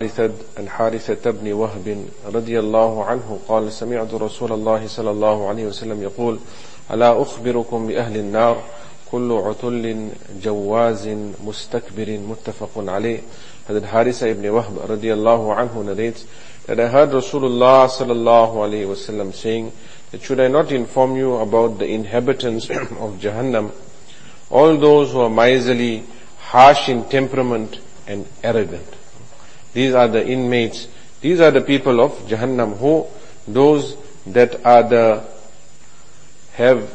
الحارثة بن وهب رضي الله عنه قال سمعت رسول الله صلى الله عليه وسلم يقول ألا أخبركم بأهل النار كل عتل جواز مستكبر متفق عليه. Hazrat Harisa ibn Wahb radiallahu anhu narrates that I heard Rasulullah sallallahu alayhi wasallam saying that should I not inform you about the inhabitants of Jahannam, all those who are miserly, harsh in temperament and arrogant. These are the inmates, these are the people of Jahannam, who those that are have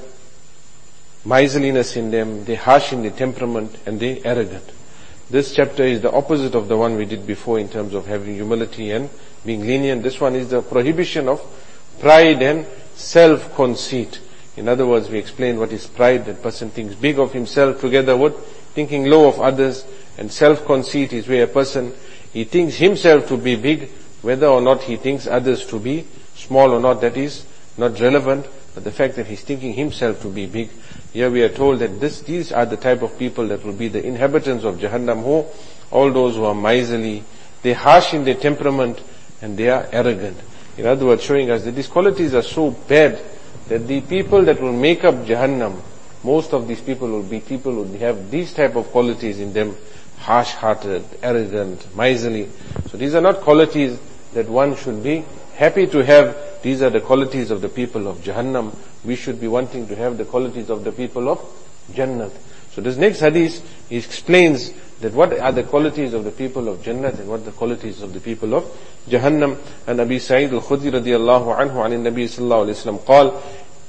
miserliness in them, they harsh in the temperament and they arrogant. This chapter is the opposite of the one we did before in terms of having humility and being lenient. This one is the prohibition of pride and self-conceit. In other words, we explained what is pride. That person thinks big of himself together with thinking low of others. And self-conceit is where a person, he thinks himself to be big, whether or not he thinks others to be small or not, that is not relevant. But the fact that he's thinking himself to be big. Here we are told that these are the type of people that will be the inhabitants of Jahannam, who, all those who are miserly, they harsh in their temperament and they are arrogant. In other words, showing us that these qualities are so bad that the people that will make up Jahannam, most of these people will be people who have these type of qualities in them, harsh-hearted, arrogant, miserly. So these are not qualities that one should be happy to have. These are the qualities of the people of Jahannam. We should be wanting to have the qualities of the people of Jannat. So this next hadith explains that what are the qualities of the people of Jannat and what the qualities of the people of Jahannam. And Abi Sa'id al-Khudri radiyallahu anhu an Nabi sallallahu alayhi wa sallam قال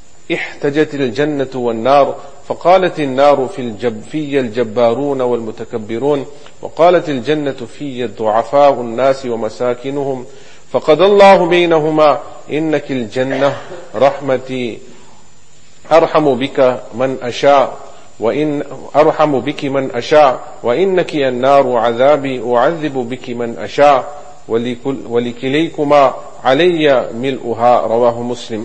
احتجت الجنة والنار فقالت النار في الجبارون والمتكبرون وقالت الجنة في ضعفاء الناس ومساكنهم فقضى الله بينهما إنك الجنة رحمتي أرحم بك من أشاء وإن أرحم بك من أشاء وإنك النار عذابي أعذب بك من أشاء ولكليكما علي ملؤها رواه مسلم.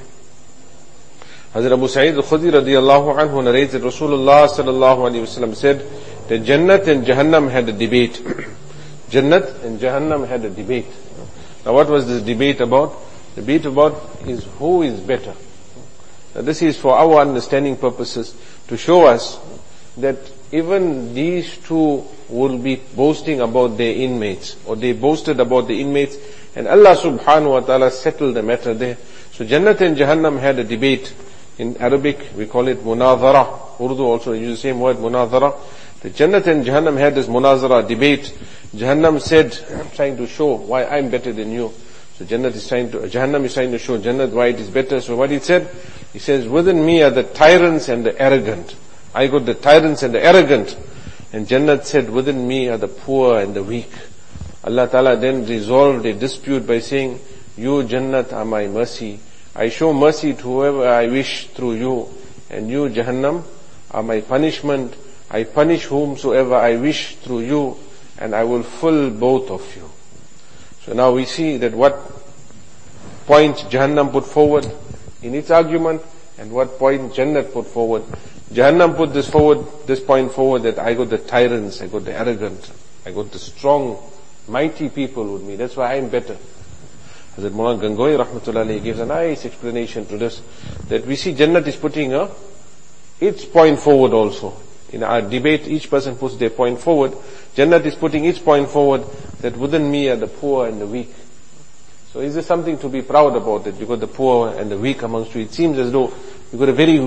Hazrat Abu Sa'id al-Khudri radiyallahu anhu narrates that Rasulullah sallallahu alayhi wa sallam said that Jannat and Jahannam had a debate. Jannat and Jahannam had a debate. Now what was this debate about? The debate about is who is better. Now this is for our understanding purposes to show us that even these two will be boasting about their inmates, or they boasted about the inmates, and Allah subhanahu wa ta'ala settled the matter there. So Jannat and Jahannam had a debate. In Arabic we call it munazara. Urdu also uses the same word, munazara. The Jannat and Jahannam had this munazara debate. Jahannam said, I'm trying to show why I'm better than you. So Jahannam is trying to show Jannat why it is better. So what he said? He says, within me are the tyrants and the arrogant. I got the tyrants and the arrogant. And Jannat said, within me are the poor and the weak. Allah Ta'ala then resolved a dispute by saying, you Jannat are my mercy. I show mercy to whoever I wish through you. And you Jahannam are my punishment. I punish whomsoever I wish through you. And I will fill both of you. So now we see that what point Jahannam put forward in its argument and what point Jannat put forward. Jahannam put this point forward that I got the tyrants, I got the arrogant, I got the strong, mighty people with me. That's why I'm better. Hazrat Maulana Gangohi rahmatullahi gives a nice explanation to this, that we see Jannat is putting its point forward also. In our debate, each person puts their point forward. Jannat is putting its point forward, that within me are the poor and the weak. So is there something to be proud about, that you got the poor and the weak amongst you? It seems as though you got a very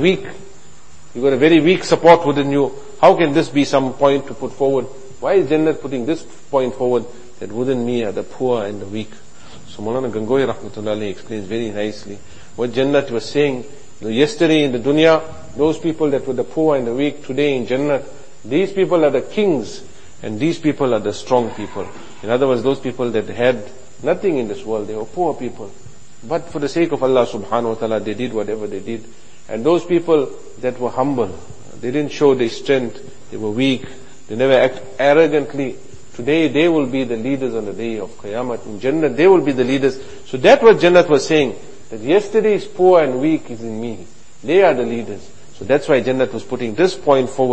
weak support within you. How can this be some point to put forward? Why is Jannat putting this point forward, that within me are the poor and the weak? So Maulana Gangohi rahmatullahi explains very nicely what Jannat was saying. Yesterday in the dunya, those people that were the poor and the weak, today in Jannat, these people are the kings and these people are the strong people. In other words, those people that had nothing in this world, they were poor people. But for the sake of Allah subhanahu wa ta'ala, they did whatever they did. And those people that were humble, they didn't show their strength, they were weak, they never act arrogantly. Today they will be the leaders on the day of Qiyamah. In Jannat, they will be the leaders. So that's what Jannat was saying, that yesterday's poor and weak is in me. They are the leaders. So that's why Jannat was putting this point forward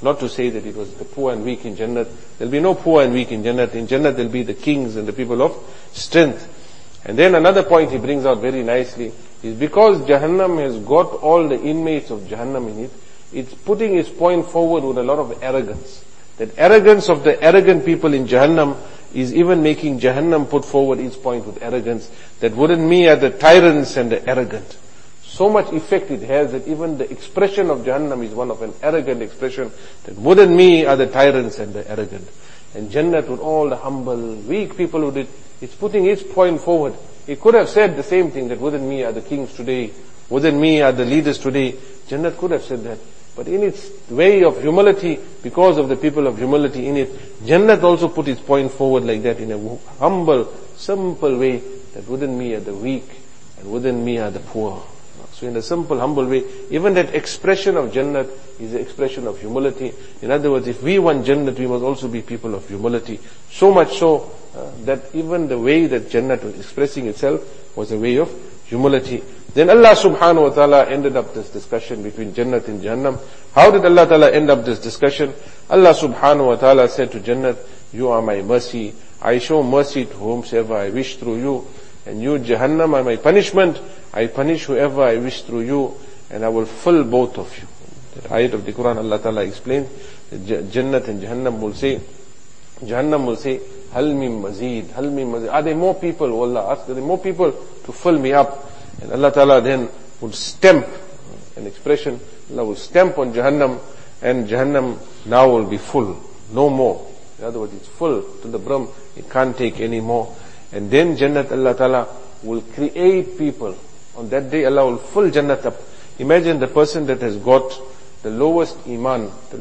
Not to say that it was the poor and weak in Jannat. There'll be no poor and weak in Jannat. In Jannat there'll be the kings and the people of strength. And then another point he brings out very nicely is because Jahannam has got all the inmates of Jahannam in it, it's putting its point forward with a lot of arrogance. That arrogance of the arrogant people in Jahannam is even making Jahannam put forward its point with arrogance. That wouldn't me are the tyrants and the arrogant. So much effect it has that even the expression of Jahannam is one of an arrogant expression. That wouldn't me are the tyrants and the arrogant. And Jannat with all the humble, weak people with it, it's putting its point forward. It could have said the same thing, that wouldn't me are the kings today, wouldn't me are the leaders today. Jannat could have said that. But in its way of humility, because of the people of humility in it, Jannat also put its point forward like that in a humble, simple way, that wouldn't me are the weak and wouldn't me are the poor. So in a simple, humble way, even that expression of Jannat is the expression of humility. In other words, if we want Jannat, we must also be people of humility. So much so that even the way that Jannat was expressing itself was a way of humility. Then Allah subhanahu wa ta'ala ended up this discussion between Jannat and Jahannam. How did Allah ta'ala end up this discussion? Allah subhanahu wa ta'ala said to Jannat, you are my mercy. I show mercy to whomsoever I wish through you. And you, Jahannam, are my punishment. I punish whoever I wish through you. And I will fill both of you. The ayat of the Quran, Allah ta'ala explained, Jannat and Jahannam will say, Jahannam will say, Hal min mazid, Hal min mazid. Are there more people? Oh Allah asked, are there more people to fill me up? And Allah ta'ala then would stamp, an expression, Allah will stamp on Jahannam, and Jahannam now will be full. No more. In other words, it's full to the brim. It can't take any more. And then Jannat, Allah ta'ala will create people. On that day, Allah will fill Jannat up. Imagine the person that has got the lowest iman, the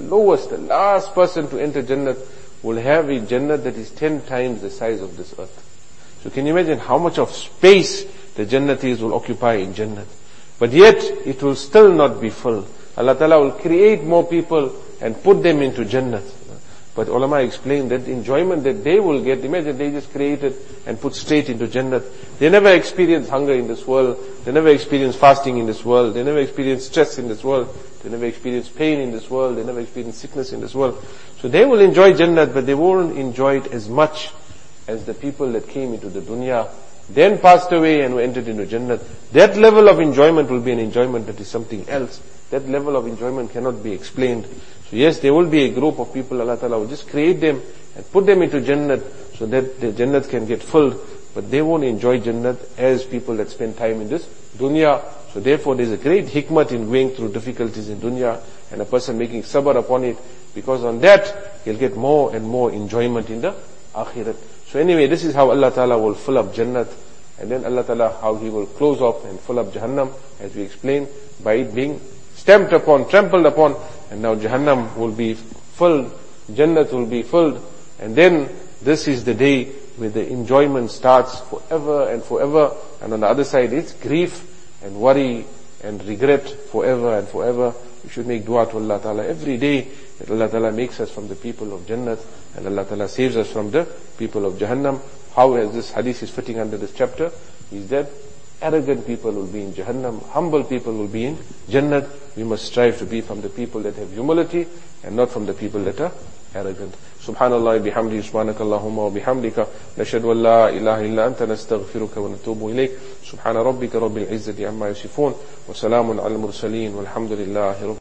last person to enter Jannat will have a Jannat that is 10 times the size of this earth. So can you imagine how much of space the Jannatis will occupy in Jannat? But yet, it will still not be full. Allah Ta'ala will create more people and put them into Jannat. But ulama explained that enjoyment that they will get, imagine they just created and put straight into Jannat. They never experience hunger in this world. They never experience fasting in this world. They never experience stress in this world. They never experience pain in this world. They never experience sickness in this world. So they will enjoy Jannat, but they won't enjoy it as much as the people that came into the dunya, then passed away and were entered into Jannat. That level of enjoyment will be an enjoyment that is something else. That level of enjoyment cannot be explained. So yes, there will be a group of people, Allah Ta'ala will just create them and put them into Jannat so that the Jannat can get filled, but they won't enjoy Jannat as people that spend time in this dunya. So therefore there's a great hikmat in going through difficulties in dunya and a person making sabr upon it, because on that he'll get more and more enjoyment in the akhirat. So anyway, this is how Allah Ta'ala will fill up Jannat, and then Allah Ta'ala how He will close off and fill up Jahannam, as we explained, by it being stamped upon, trampled upon, and now Jahannam will be filled, Jannat will be filled, and then this is the day where the enjoyment starts forever and forever, and on the other side it's grief and worry and regret forever and forever. We should make dua to Allah Ta'ala every day that Allah Ta'ala makes us from the people of Jannat and Allah Ta'ala saves us from the people of Jahannam. How as this hadith is fitting under this chapter is that arrogant people will be in Jahannam, humble people will be in Jannat. We must strive to be from the people that have humility and not from the people that are arrogant. Subhanallah bihamdi, subhanakallahumma wa bihamdika, nashhadu an la ilaha illa anta, nastaghfiruka wa natubu ilayk. Subhana rabbika rabbil izzati amma yasifun, wa salamun al mursaleen, walhamdulillahi rabbil